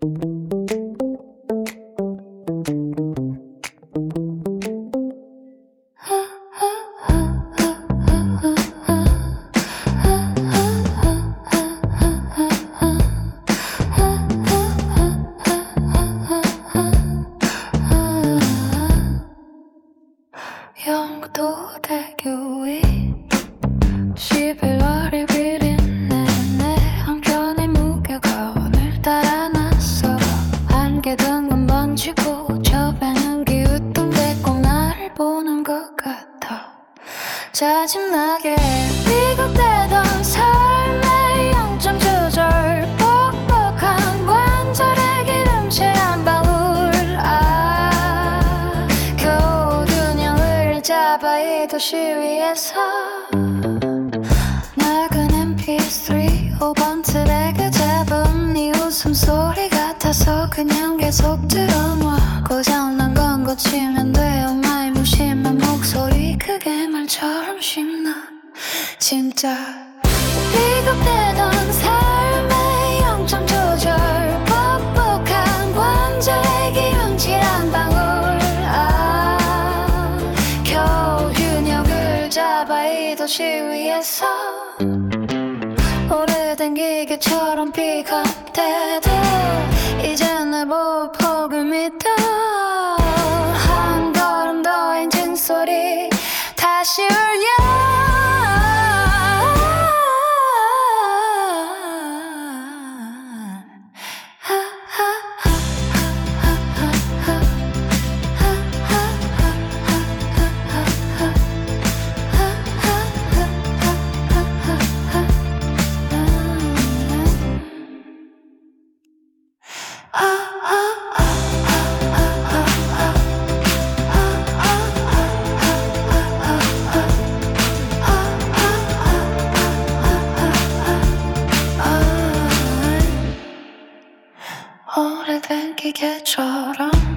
영도대교 위 11월이 비린 내 한켠의 무게가 오늘따라 낯설어 안개 든 건 번지고 저 배는 기우뚱대고 나를 보는 것 같아 짜증나게 비극되던 삶의 영점 조절 뻑뻑한 관절에 기름칠 한 방울 겨우 균형을 잡아 이 도시 위에서 낡은 mp3 5번 트랙을 잡은 네 웃음소리 같아서 그냥 계속 들어놔 고장난 건 고치면 돼 엄마의 무심한 목소리 그게 말처럼 신나 진짜 비겁되던 삶의 영점 조절 뻑뻑한 관절에 기름칠 한 방울 겨우 균형을 잡아 이 도시 위에서 오래된 기계처럼 픽업돼도 이제 내 보폭을 믿어 한 걸음 더 인증 소리 다시 울려 오래된 기계처럼